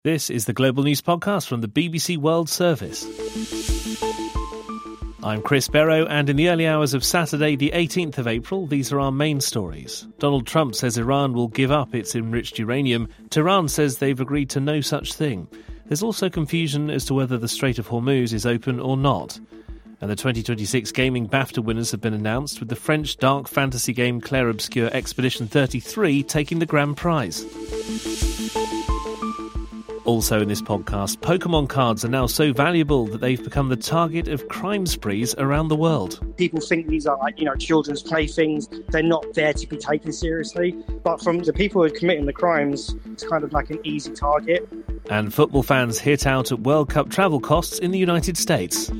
This is the Global News Podcast from the BBC World Service. I'm Chris Barrow, and in the early hours of Saturday, the 18th of April, these are our main stories. Donald Trump says Iran will give up its enriched uranium. Tehran says they've agreed to no such thing. There's also confusion as to whether the Strait of Hormuz is open or not. And the 2026 Gaming BAFTA winners have been announced, with the French dark fantasy game Clair Obscur Expedition 33 taking the grand prize. Also in this podcast, Pokemon cards are now so valuable that they've become the target of crime sprees around the world. People think these are children's playthings. They're not there to be taken seriously. But from the people who are committing the crimes, it's kind of like an easy target. And football fans hit out at World Cup travel costs in the United States.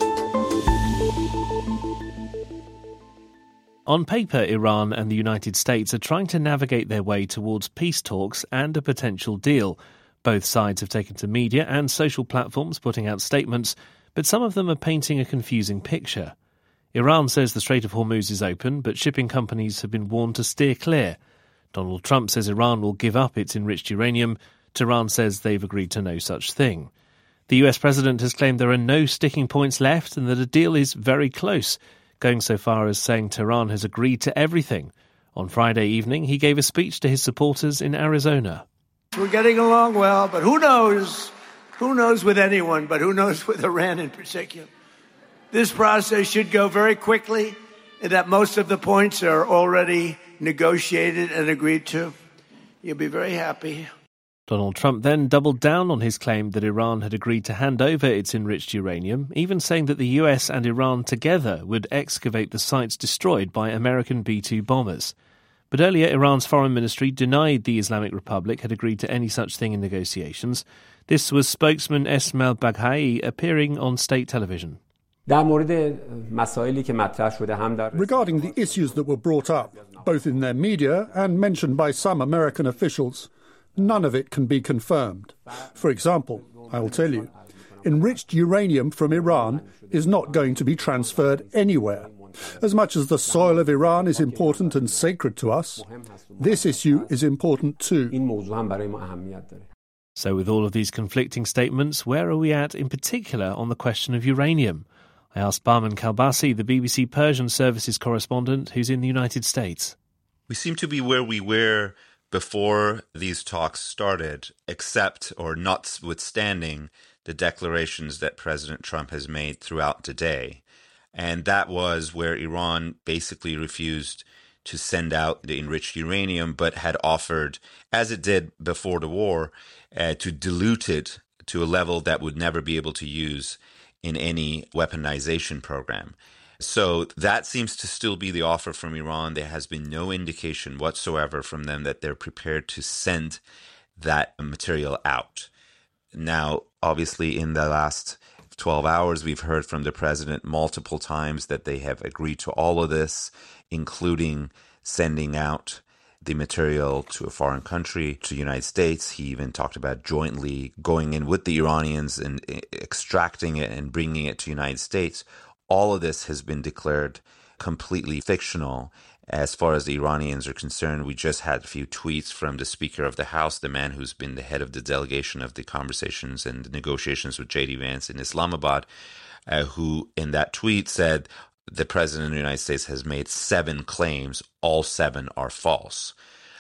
On paper, Iran and the United States are trying to navigate their way towards peace talks and a potential deal. Both sides have taken to media and social platforms putting out statements, but some of them are painting a confusing picture. Iran says the Strait of Hormuz is open, but shipping companies have been warned to steer clear. Donald Trump says Iran will give up its enriched uranium. Tehran says they've agreed to no such thing. The US president has claimed there are no sticking points left and that a deal is very close, going so far as saying Tehran has agreed to everything. On Friday evening, he gave a speech to his supporters in Arizona. We're getting along well, but who knows? Who knows with anyone, but who knows with Iran in particular? This process should go very quickly, and that most of the points are already negotiated and agreed to. You'll be very happy. Donald Trump then doubled down on his claim that Iran had agreed to hand over its enriched uranium, even saying that the US and Iran together would excavate the sites destroyed by American B-2 bombers. But earlier, Iran's foreign ministry denied the Islamic Republic had agreed to any such thing in negotiations. This was spokesman Esmail Baghai appearing on state television. Regarding the issues that were brought up, both in their media and mentioned by some American officials, none of it can be confirmed. For example, I will tell you, enriched uranium from Iran is not going to be transferred anywhere. As much as the soil of Iran is important and sacred to us, this issue is important too. So with all of these conflicting statements, where are we at in particular on the question of uranium? I asked Bahman Kalbasi, the BBC Persian Services correspondent who's in the United States. We seem to be where we were before these talks started, except or notwithstanding the declarations that President Trump has made throughout the day. And that was where Iran basically refused to send out the enriched uranium, but had offered, as it did before the war, to dilute it to a level that would never be able to use in any weaponization program. So that seems to still be the offer from Iran. There has been no indication whatsoever from them that they're prepared to send that material out. Now, obviously, in the last 12 hours, we've heard from the president multiple times that they have agreed to all of this, including sending out the material to a foreign country, to the United States. He even talked about jointly going in with the Iranians and extracting it and bringing it to the United States. All of this has been declared completely fictional. As far as the Iranians are concerned, we just had a few tweets from the Speaker of the House, the man who's been the head of the delegation of the conversations and the negotiations with J.D. Vance in Islamabad, who in that tweet said the President of the United States has made 7 claims. All 7 are false.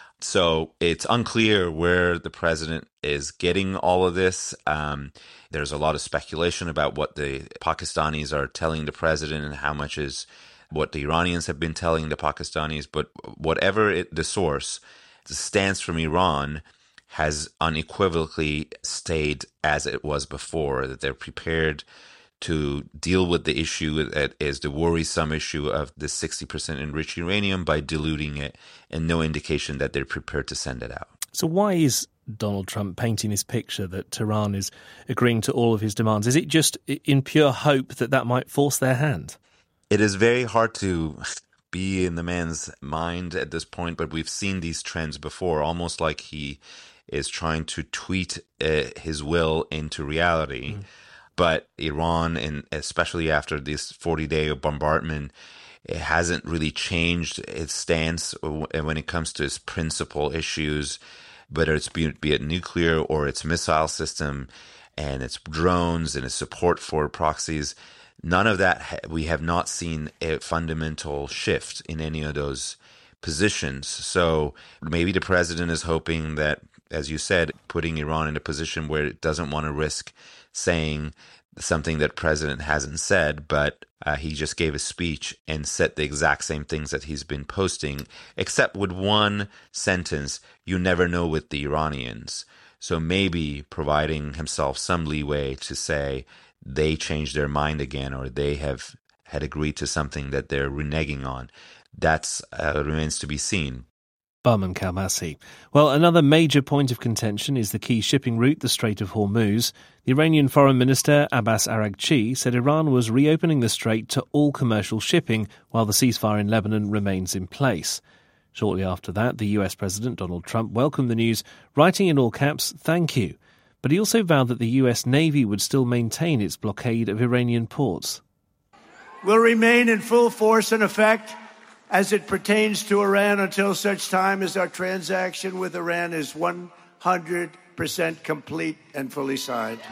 So it's unclear where the president is getting all of this. There's a lot of speculation about what the Pakistanis are telling the president and how much is what the Iranians have been telling the Pakistanis. But whatever the source, the stance from Iran has unequivocally stayed as it was before, that they're prepared to deal with the issue that is the worrisome issue of the 60% enriched uranium by diluting it, and no indication that they're prepared to send it out. So why is Donald Trump painting this picture that Tehran is agreeing to all of his demands? Is it just in pure hope that that might force their hand? It is very hard to be in the man's mind at this point, but we've seen these trends before, almost like he is trying to tweet his will into reality. But Iran, and especially after this 40-day bombardment, it hasn't really changed its stance when it comes to its principal issues. whether it's be it nuclear or its missile system and its drones and its support for proxies. None of that, we have not seen a fundamental shift in any of those positions. So maybe the president is hoping that, as you said, putting Iran in a position where it doesn't want to risk saying something that president hasn't said, but he just gave a speech and said the exact same things that he's been posting, except with one sentence, "You never know with the Iranians." So maybe providing himself some leeway to say they changed their mind again, or they had agreed to something that they're reneging on. That's remains to be seen. Bahman Kalmasi. Well, another major point of contention is the key shipping route, the Strait of Hormuz. The Iranian Foreign Minister Abbas Araghchi said Iran was reopening the strait to all commercial shipping while the ceasefire in Lebanon remains in place. Shortly after that, the US President Donald Trump welcomed the news, writing in all caps, "Thank you." But he also vowed that the US Navy would still maintain its blockade of Iranian ports. Will remain in full force and effect as it pertains to Iran until such time as our transaction with Iran is 100% complete and fully signed.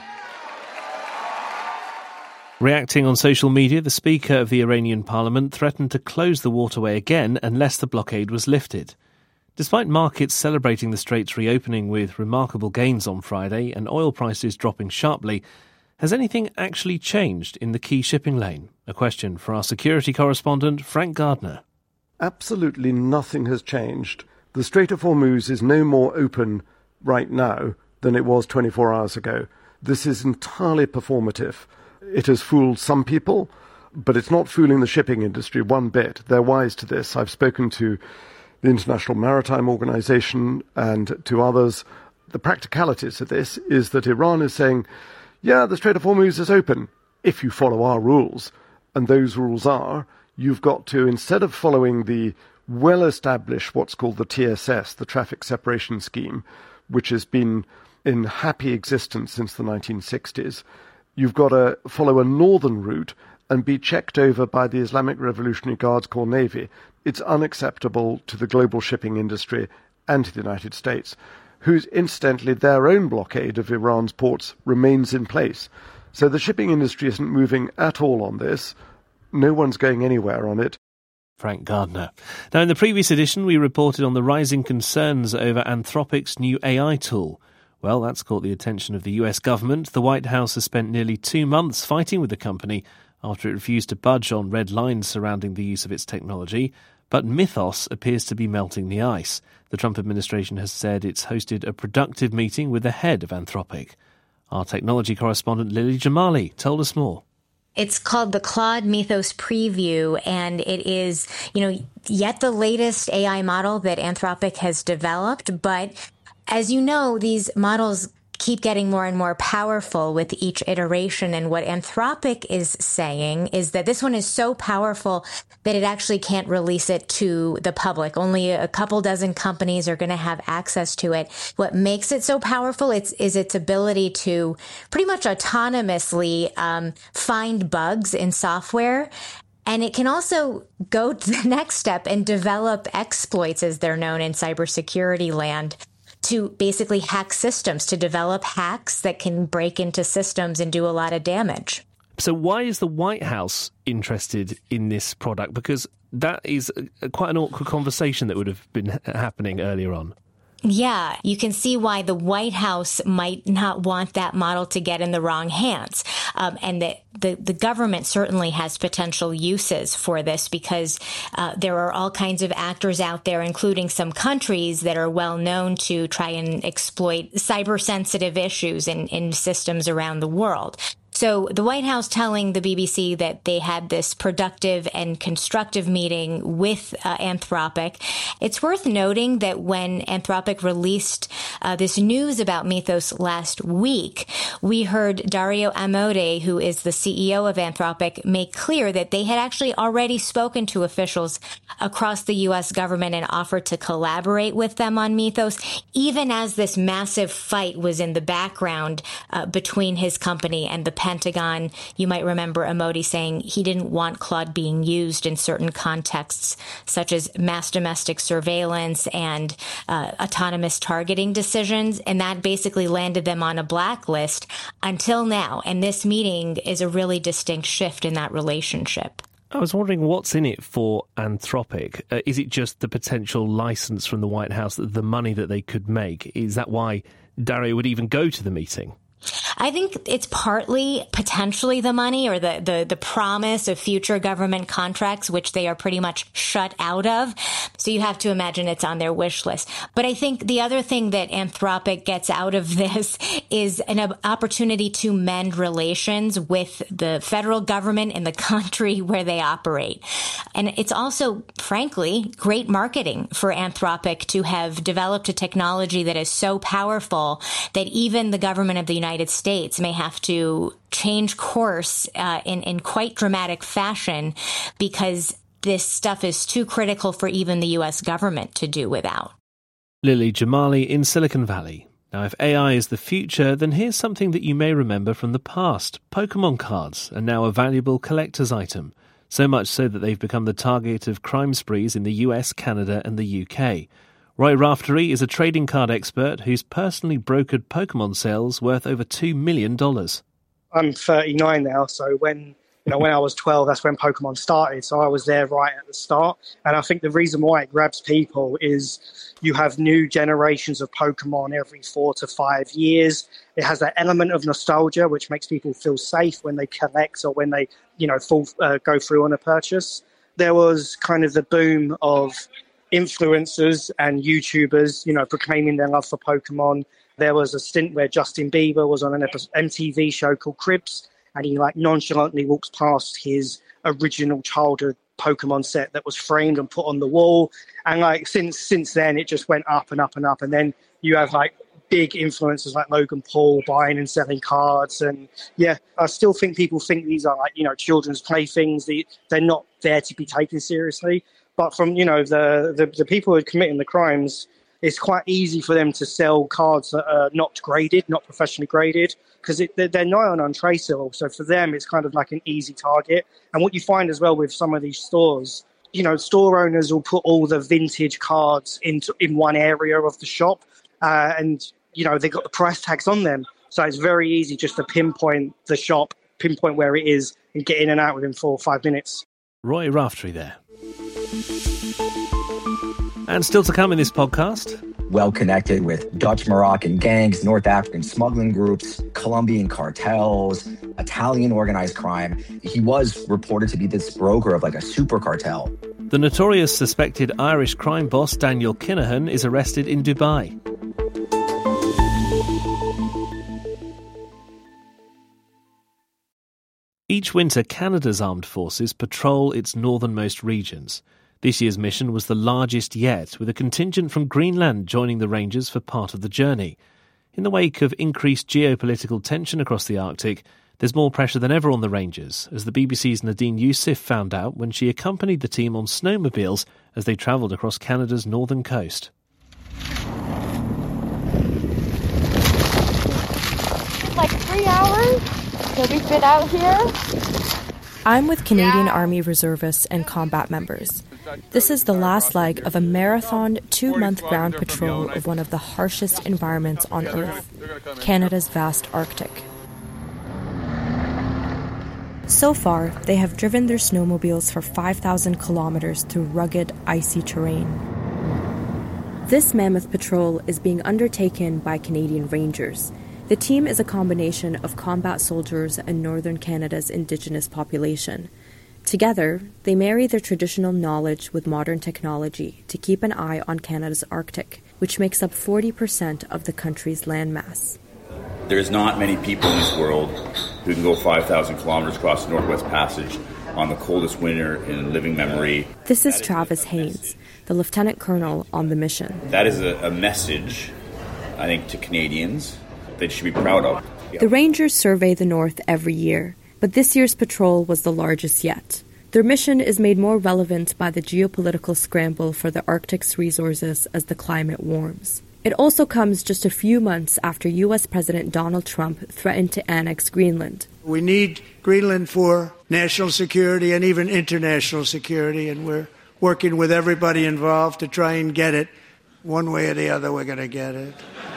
Reacting on social media, the Speaker of the Iranian Parliament threatened to close the waterway again unless the blockade was lifted. Despite markets celebrating the strait's reopening with remarkable gains on Friday and oil prices dropping sharply, has anything actually changed in the key shipping lane? A question for our security correspondent, Frank Gardner. Absolutely nothing has changed. The Strait of Hormuz is no more open right now than it was 24 hours ago. This is entirely performative. It has fooled some people, but it's not fooling the shipping industry one bit. They're wise to this. I've spoken to the International Maritime Organization and to others. The practicalities of this is that Iran is saying, yeah, the Strait of Hormuz is open if you follow our rules. And those rules are, you've got to, instead of following the well-established what's called the TSS, the Traffic Separation Scheme, which has been in happy existence since the 1960s, you've got to follow a northern route and be checked over by the Islamic Revolutionary Guards Corps Navy. It's unacceptable to the global shipping industry and to the United States, whose, incidentally, their own blockade of Iran's ports remains in place. So the shipping industry isn't moving at all on this. No one's going anywhere on it. Frank Gardner. Now, in the previous edition, we reported on the rising concerns over Anthropic's new AI tool. Well, that's caught the attention of the US government. The White House has spent nearly 2 months fighting with the company after it refused to budge on red lines surrounding the use of its technology. But Mythos appears to be melting the ice. The Trump administration has said it's hosted a productive meeting with the head of Anthropic. Our technology correspondent Lily Jamali told us more. It's called the Claude Mythos Preview, and it is, yet the latest AI model that Anthropic has developed. But as you know, these models keep getting more and more powerful with each iteration. And what Anthropic is saying is that this one is so powerful that it actually can't release it to the public. Only a couple dozen companies are going to have access to it. What makes it so powerful is its ability to pretty much autonomously find bugs in software. And it can also go to the next step and develop exploits, as they're known in cybersecurity land, to basically hack systems, to develop hacks that can break into systems and do a lot of damage. So why is the White House interested in this product? Because that is quite an awkward conversation that would have been happening earlier on. Yeah, you can see why the White House might not want that model to get in the wrong hands. And the government certainly has potential uses for this because there are all kinds of actors out there, including some countries that are well known to try and exploit cyber-sensitive issues in systems around the world. So the White House telling the BBC that they had this productive and constructive meeting with Anthropic. It's worth noting that when Anthropic released this news about Mythos last week, we heard Dario Amodei, who is the CEO of Anthropic, make clear that they had actually already spoken to officials across the U.S. government and offered to collaborate with them on Mythos, even as this massive fight was in the background between his company and the Pentagon, you might remember Modi saying he didn't want Claude being used in certain contexts, such as mass domestic surveillance and autonomous targeting decisions. And that basically landed them on a blacklist until now. And this meeting is a really distinct shift in that relationship. I was wondering what's in it for Anthropic. Is it just the potential license from the White House, the money that they could make? Is that why Dario would even go to the meeting? I think it's partly potentially the money or the promise of future government contracts, which they are pretty much shut out of. So you have to imagine it's on their wish list. But I think the other thing that Anthropic gets out of this is an opportunity to mend relations with the federal government in the country where they operate. And it's also, frankly, great marketing for Anthropic to have developed a technology that is so powerful that even the government of the United States may have to change course in quite dramatic fashion because this stuff is too critical for even the U.S. government to do without. Lily Jamali in Silicon Valley. Now, if AI is the future, then here's something that you may remember from the past. Pokemon cards are now a valuable collector's item, so much so that they've become the target of crime sprees in the US, Canada and the UK. Roy Raftery is a trading card expert who's personally brokered Pokemon sales worth over $2 million. I'm 39 now, so when I was 12, that's when Pokemon started. So I was there right at the start. And I think the reason why it grabs people is you have new generations of Pokemon every 4 to 5 years. It has that element of nostalgia, which makes people feel safe when they collect or when they, go through on a purchase. There was kind of the boom of influencers and YouTubers, proclaiming their love for Pokemon. There was a stint where Justin Bieber was on an MTV show called Cribs, and he nonchalantly walks past his original childhood Pokemon set that was framed and put on the wall. And since then, it just went up and up and up. And then you have big influencers like Logan Paul buying and selling cards. And yeah, I still think people think these are children's playthings. They're not there to be taken seriously. But from, the people who are committing the crimes, it's quite easy for them to sell cards that are not graded, not professionally graded, because they're nigh on untraceable. So for them, it's kind of like an easy target. And what you find as well with some of these stores, store owners will put all the vintage cards in one area of the shop, and they've got the price tags on them. So it's very easy just to pinpoint the shop, pinpoint where it is, and get in and out within 4 or 5 minutes. Roy Raftery there. And still to come in this podcast. Well connected with Dutch Moroccan gangs, North African smuggling groups, Colombian cartels, Italian organized crime. He was reported to be this broker of a super cartel. The notorious suspected Irish crime boss Daniel Kinahan is arrested in Dubai. Each winter, Canada's armed forces patrol its northernmost regions. This year's mission was the largest yet, with a contingent from Greenland joining the Rangers for part of the journey. In the wake of increased geopolitical tension across the Arctic, there's more pressure than ever on the Rangers, as the BBC's Nadine Youssef found out when she accompanied the team on snowmobiles as they travelled across Canada's northern coast. It's 3 hours that we've been out here. I'm with Canadian Army reservists and combat members. This is the last leg of a marathon 2-month ground patrol of one of the harshest environments on Earth, Canada's vast Arctic. So far, they have driven their snowmobiles for 5,000 kilometers through rugged, icy terrain. This mammoth patrol is being undertaken by Canadian Rangers. The team is a combination of combat soldiers and Northern Canada's Indigenous population. Together, they marry their traditional knowledge with modern technology to keep an eye on Canada's Arctic, which makes up 40% of the country's landmass. There's not many people in this world who can go 5,000 kilometers across the Northwest Passage on the coldest winter in living memory. This is Travis Haynes, the lieutenant colonel on the mission. That is a message, I think, to Canadians that you should be proud of. The Rangers survey the North every year, but this year's patrol was the largest yet. Their mission is made more relevant by the geopolitical scramble for the Arctic's resources as the climate warms. It also comes just a few months after U.S. President Donald Trump threatened to annex Greenland. We need Greenland for national security and even international security, and we're working with everybody involved to try and get it. One way or the other, we're going to get it.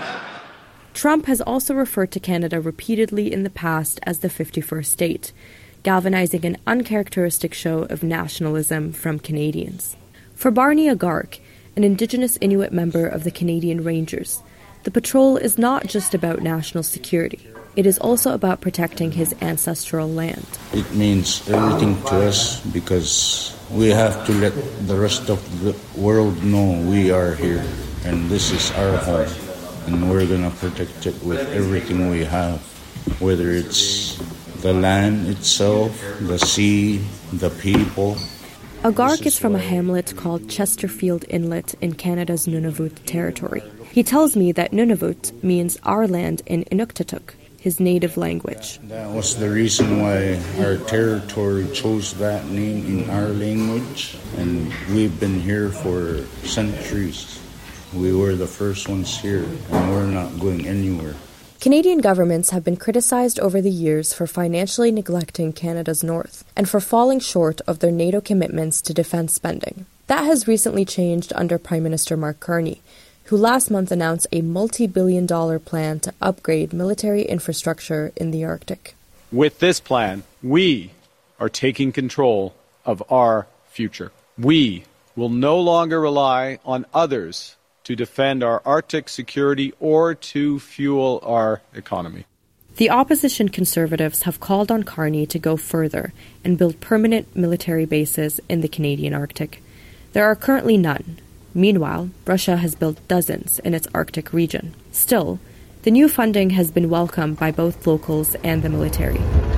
Trump has also referred to Canada repeatedly in the past as the 51st state, galvanizing an uncharacteristic show of nationalism from Canadians. For Barney Agark, an Indigenous Inuit member of the Canadian Rangers, the patrol is not just about national security. It is also about protecting his ancestral land. It means everything to us because we have to let the rest of the world know we are here and this is our home. And we're going to protect it with everything we have, whether it's the land itself, the sea, the people. Agark is from a hamlet called Chesterfield Inlet in Canada's Nunavut territory. He tells me that Nunavut means our land in Inuktitut, his native language. That was the reason why our territory chose that name in our language, and we've been here for centuries. We were the first ones here, and we're not going anywhere. Canadian governments have been criticized over the years for financially neglecting Canada's north and for falling short of their NATO commitments to defense spending. That has recently changed under Prime Minister Mark Carney, who last month announced a multi-billion-dollar plan to upgrade military infrastructure in the Arctic. With this plan, we are taking control of our future. We will no longer rely on others to defend our Arctic security or to fuel our economy. The opposition Conservatives have called on Carney to go further and build permanent military bases in the Canadian Arctic. There are currently none. Meanwhile, Russia has built dozens in its Arctic region. Still, the new funding has been welcomed by both locals and the military.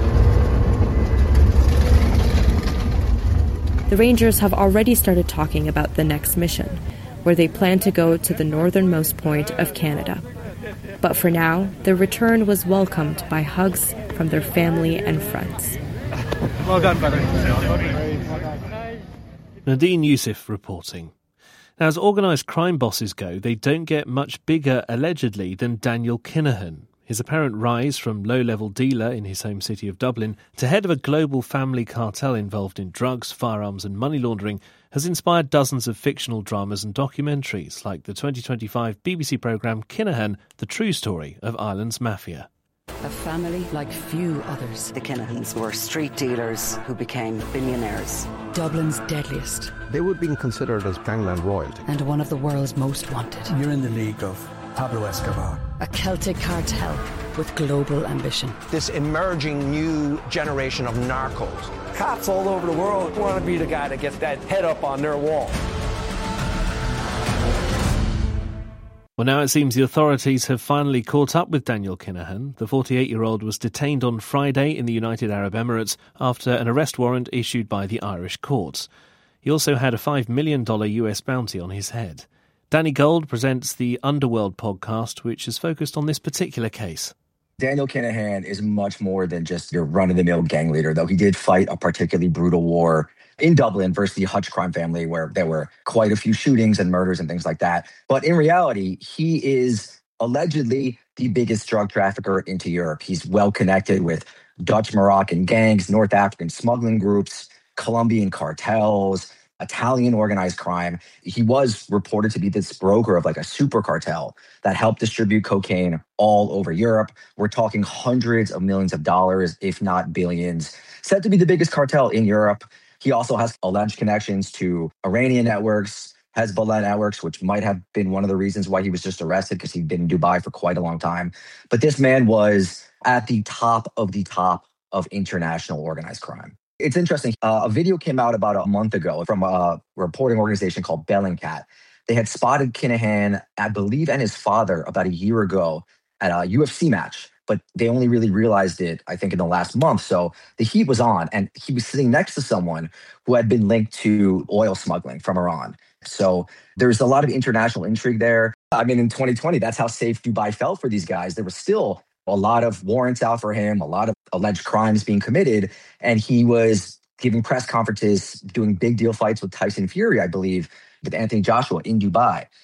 The Rangers have already started talking about the next mission, where they plan to go to the northernmost point of Canada. But for now, their return was welcomed by hugs from their family and friends. Well done, brother. Nadine Youssef reporting. Now, as organised crime bosses go, they don't get much bigger, allegedly, than Daniel Kinahan. His apparent rise from low-level dealer in his home city of Dublin to head of a global family cartel involved in drugs, firearms and money laundering has inspired dozens of fictional dramas and documentaries, like the 2025 BBC programme Kinahan, The True Story of Ireland's Mafia. A family like few others. The Kinahans were street dealers who became billionaires. Dublin's deadliest. They would have been considered as gangland royalty. And one of the world's most wanted. You're in the league of Pablo Escobar. A Celtic cartel with global ambition. This emerging new generation of narcos. Cops all over the world want to be the guy that gets that head up on their wall. Well, now it seems the authorities have finally caught up with Daniel Kinahan. The 48-year-old was detained on Friday in the United Arab Emirates after an arrest warrant issued by the Irish courts. He also had a $5 million US bounty on his head. Danny Gold presents the Underworld podcast, which is focused on this particular case. Daniel Kinahan is much more than just your run-of-the-mill gang leader, though he did fight a particularly brutal war in Dublin versus the Hutch crime family, where there were quite a few shootings and murders and things like that. But in reality, he is allegedly the biggest drug trafficker into Europe. He's well connected with Dutch Moroccan gangs, North African smuggling groups, Colombian cartels, Italian organized crime. He was reported to be this broker of like a super cartel that helped distribute cocaine all over Europe. We're talking hundreds of millions of dollars, if not billions. Said to be the biggest cartel in Europe. He also has alleged connections to Iranian networks, Hezbollah networks, which might have been one of the reasons why he was just arrested, because he'd been in Dubai for quite a long time. But this man was at the top of international organized crime. It's interesting. A video came out about a month ago from a reporting organization called Bellingcat. They had spotted Kinahan, I believe, and his father about a year ago at a UFC match. But they only really realized it, I think, in the last month. So the heat was on, and he was sitting next to someone who had been linked to oil smuggling from Iran. So there's a lot of international intrigue there. I mean, in 2020, that's how safe Dubai felt for these guys. There was still a lot of warrants out for him, a lot of alleged crimes being committed, and he was giving press conferences, doing big deal fights with Tyson Fury, I believe, with Anthony Joshua in Dubai.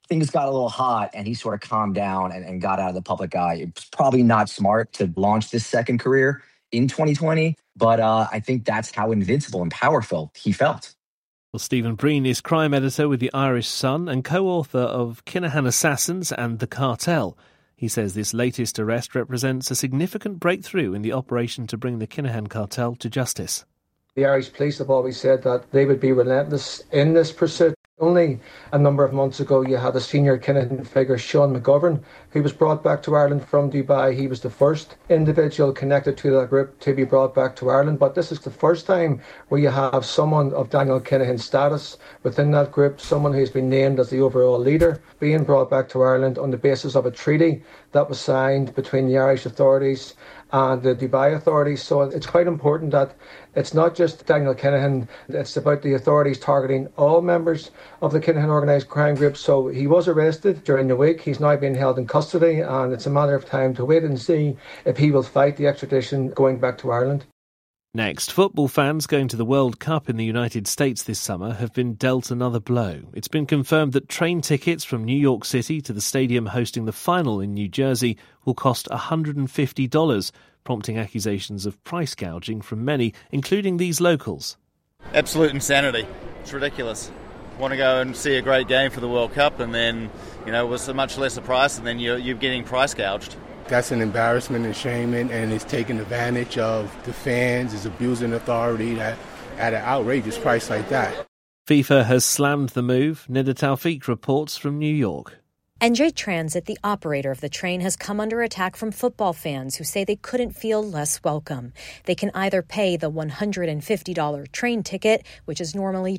things got a little hot and he sort of calmed down and got out of the public eye. It was probably not smart to launch this second career in 2020, but I think that's how invincible and powerful he felt. Well, Stephen Breen is crime editor with the Irish Sun and co-author of Kinahan Assassins and The Cartel. He says this latest arrest represents a significant breakthrough in the operation to bring the Kinahan cartel to justice. The Irish police have always said that they would be relentless in this pursuit. Only a number of months ago, you had a senior Kinahan figure, Sean McGovern, who was brought back to Ireland from Dubai. He was the first individual connected to that group to be brought back to Ireland. But this is the first time where you have someone of Daniel Kinahan's status within that group, someone who's been named as the overall leader, being brought back to Ireland on the basis of a treaty that was signed between the Irish authorities and the Dubai authorities. So it's quite important that it's not just Daniel Kinahan, it's about the authorities targeting all members of the Kinahan organised crime group. So he was arrested during the week. He's now being held in custody, and it's a matter of time to wait and see if he will fight the extradition going back to Ireland. Next, football fans going to the World Cup in the United States this summer have been dealt another blow. It's been confirmed that train tickets from New York City to the stadium hosting the final in New Jersey will cost $150, prompting accusations of price gouging from many, including these locals. Absolute insanity. It's ridiculous. Want to go and see a great game for the World Cup and then, with a much lesser price, and then you're getting price gouged. That's an embarrassment and shaming, and it's taking advantage of the fans, it's abusing authority at an outrageous price like that. FIFA has slammed the move. Nida Tawfiq reports from New York. NJ Transit, the operator of the train, has come under attack from football fans who say they couldn't feel less welcome. They can either pay the $150 train ticket, which is normally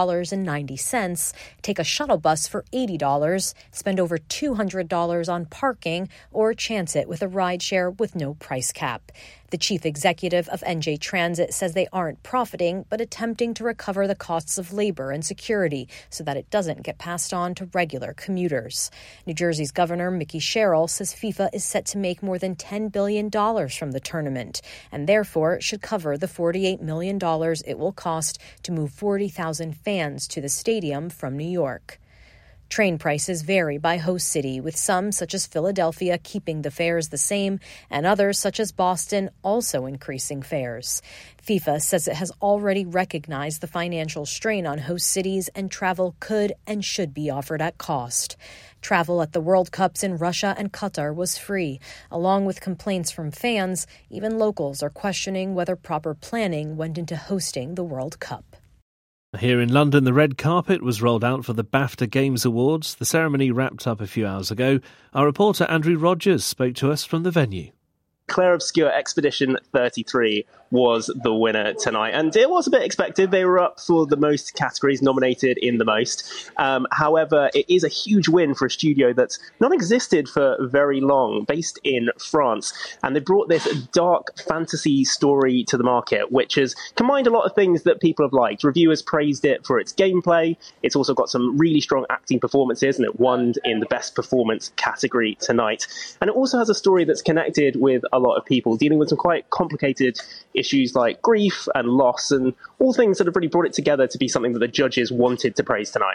$12.90, take a shuttle bus for $80, spend over $200 on parking, or chance it with a rideshare with no price cap. The chief executive of NJ Transit says they aren't profiting, but attempting to recover the costs of labor and security so that it doesn't get passed on to regular commuters. New Jersey's Governor Mickey Sherrill says FIFA is set to make more than $10 billion from the tournament and therefore should cover the $48 million it will cost to move 40,000 fans to the stadium from New York. Train prices vary by host city, with some, such as Philadelphia, keeping the fares the same, and others, such as Boston, also increasing fares. FIFA says it has already recognized the financial strain on host cities, and travel could and should be offered at cost. Travel at the World Cups in Russia and Qatar was free. Along with complaints from fans, even locals are questioning whether proper planning went into hosting the World Cup. Here in London, the red carpet was rolled out for the BAFTA Games Awards. The ceremony wrapped up a few hours ago. Our reporter Andrew Rogers spoke to us from the venue. Claire Obscure Expedition 33 was the winner tonight, and it was a bit expected. They were up for the most categories, nominated in the most. However, it is a huge win for a studio that's not existed for very long, based in France, and they brought this dark fantasy story to the market, which has combined a lot of things that people have liked. Reviewers praised it for its gameplay. It's also got some really strong acting performances, and it won in the best performance category tonight. And it also has a story that's connected with a lot of people, dealing with some quite complicated issues like grief and loss and all things that have really brought it together to be something that the judges wanted to praise tonight.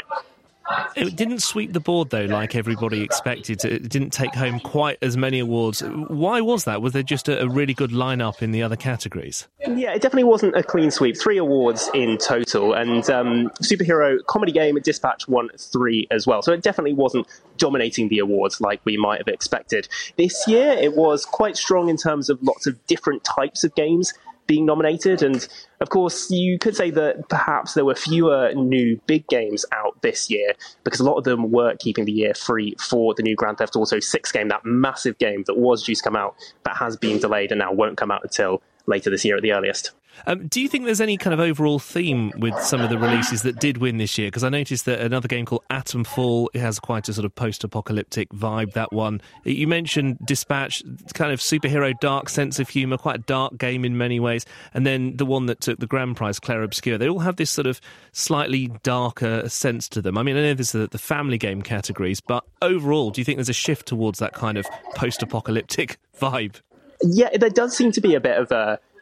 It didn't sweep the board, though, like everybody expected. It didn't take home quite as many awards. Why was that? Was there just a really good lineup in the other categories? Yeah, it definitely wasn't a clean sweep. 3 awards in total. And superhero comedy game Dispatch won 3 as well. So it definitely wasn't dominating the awards like we might have expected. This year, it was quite strong in terms of lots of different types of games being nominated, and of course you could say that perhaps there were fewer new big games out this year because a lot of them were keeping the year free for the new Grand Theft Auto 6 game, that massive game that was due to come out but has been delayed and now won't come out until later this year at the earliest. Do you think there's any kind of overall theme with some of the releases that did win this year? Because I noticed that another game called Atomfall, it has quite a sort of post-apocalyptic vibe, that one. You mentioned Dispatch, kind of superhero dark sense of humour, quite a dark game in many ways. And then the one that took the grand prize, Claire Obscure, they all have this sort of slightly darker sense to them. I mean, I know this is the family game categories, but overall, do you think there's a shift towards that kind of post-apocalyptic vibe? Yeah, there does seem to be a bit of a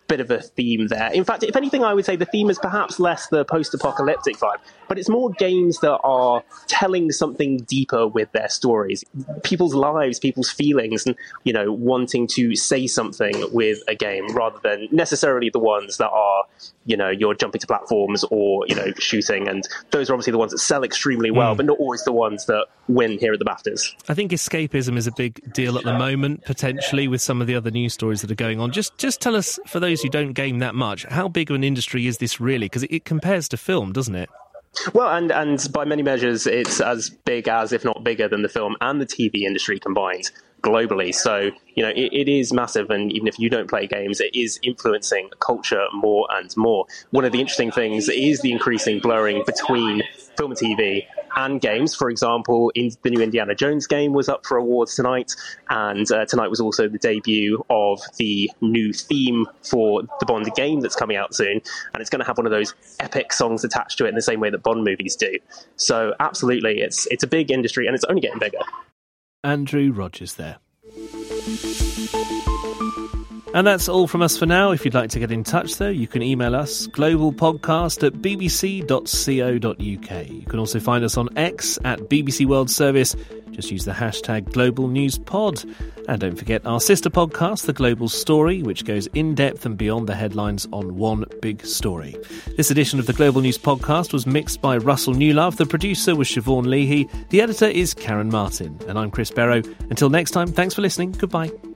bit of a theme there. In fact, if anything, I would say the theme is perhaps less the post-apocalyptic vibe, but it's more games that are telling something deeper with their stories, people's lives, people's feelings, and, you know, wanting to say something with a game rather than necessarily the ones that are, you know, you're jumping to platforms or, you know, shooting. And those are obviously the ones that sell extremely well, but not always the ones that win here at the BAFTAs. I think escapism is a big deal at the moment, potentially, with some of the other news stories that are going on. Just tell us, for those who don't game that much, how big of an industry is this really? Because it compares to film, doesn't it? Well, and by many measures, it's as big as, if not bigger than, the film and the TV industry combined globally. So, you know, it is massive, and even if you don't play games, it is influencing culture more and more. One of the interesting things is the increasing blurring between film and TV and games. For example, the new Indiana Jones game was up for awards tonight, and tonight was also the debut of the new theme for the Bond game that's coming out soon, and it's going to have one of those epic songs attached to it in the same way that Bond movies do. So absolutely, it's a big industry, and it's only getting bigger. Andrew Rogers there. And that's all from us for now. If you'd like to get in touch, though, you can email us, globalpodcast@bbc.co.uk. You can also find us on X at BBC World Service. Just use the hashtag GlobalNewsPod. And don't forget our sister podcast, The Global Story, which goes in-depth and beyond the headlines on one big story. This edition of the Global News Podcast was mixed by Russell Newlove. The producer was Siobhan Leahy. The editor is Karen Martin. And I'm Chris Barrow. Until next time, thanks for listening. Goodbye.